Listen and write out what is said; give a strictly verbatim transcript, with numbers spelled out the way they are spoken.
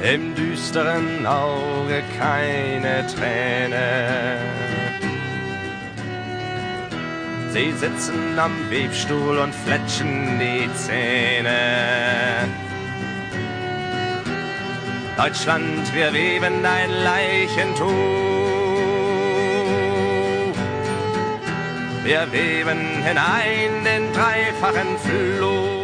im düsteren Auge keine Träne. Sie sitzen am Webstuhl und fletschen die Zähne. Deutschland, wir weben dein Leichentuch. Wir weben hinein den dreifachen Fluch.